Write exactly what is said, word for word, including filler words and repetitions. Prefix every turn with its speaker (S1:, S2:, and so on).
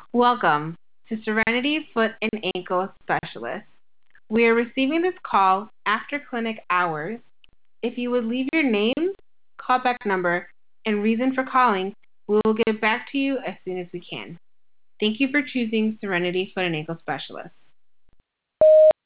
S1: Welcome to Serenity Foot and Ankle Specialist. We are receiving this call after clinic hours. If you would leave your name, callback number, and reason for calling, we will get back to you as soon as we can. Thank you for choosing Serenity Foot and Ankle Specialist.